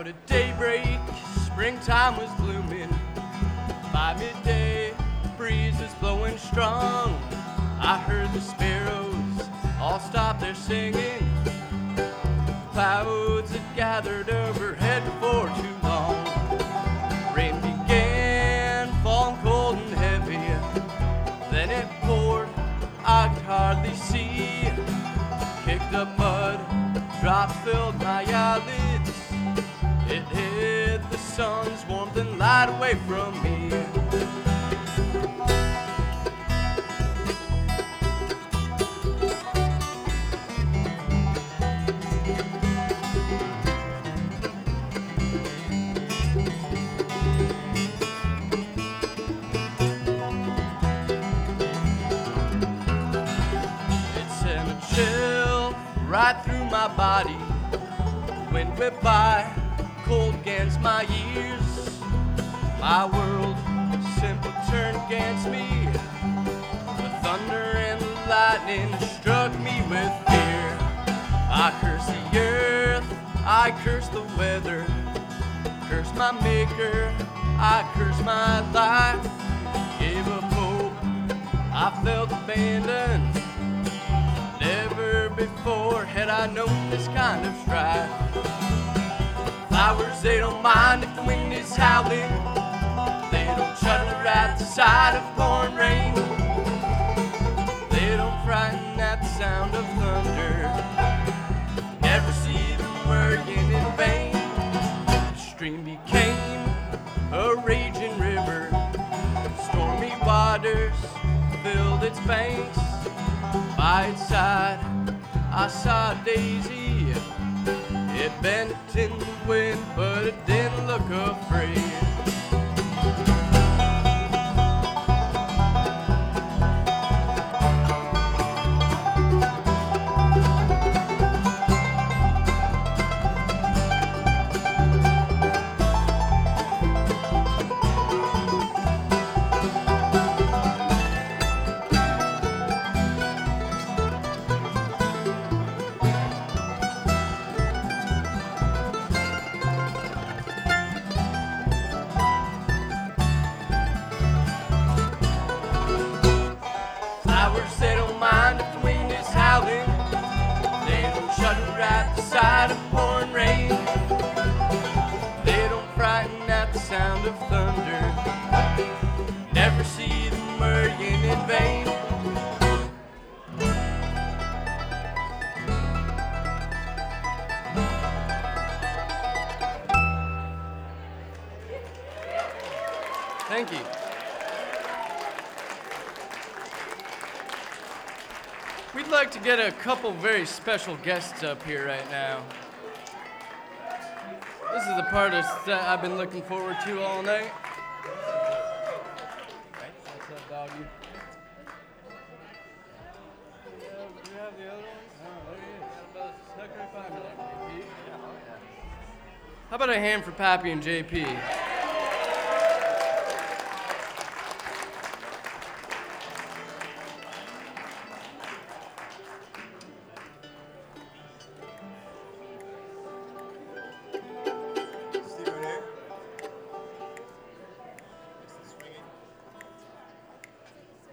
at daybreak, springtime was blooming. By midday, the breeze was blowing strong. I heard the sparrows all stop their singing. Clouds had gathered overhead before too long. Rain began falling cold and heavy. Then it poured, I could hardly see. Kicked up mud, drops filled my eyelids. It hid the sun's warmth and light away from me. It sent a chill right through my body. Wind whipped by, cold against my ears. My world simply turned against me. The thunder and the lightning struck me with fear. I cursed the earth, I cursed the weather, cursed my maker, I cursed my life. Gave up hope, I felt abandoned. Never before had I known this kind of strife. Flowers, they don't mind if the wind is howling. They don't shudder at the sight of pouring rain. They don't frighten at the sound of thunder. Never see them working in vain. The stream became a raging river. Stormy waters filled its banks. By its side, I saw a daisy. It bent in the wind, but it didn't look afraid. They don't mind if the wind is howling. They don't shudder at the sight of pouring rain. They don't frighten at the sound of thunder. Never see them working in vain. Thank you. We'd like to get a couple very special guests up here right now. This is the part that I've been looking forward to all night. What's up, doggy? Do you have the other one? Oh, there he is. How about a hand for Pappy and JP?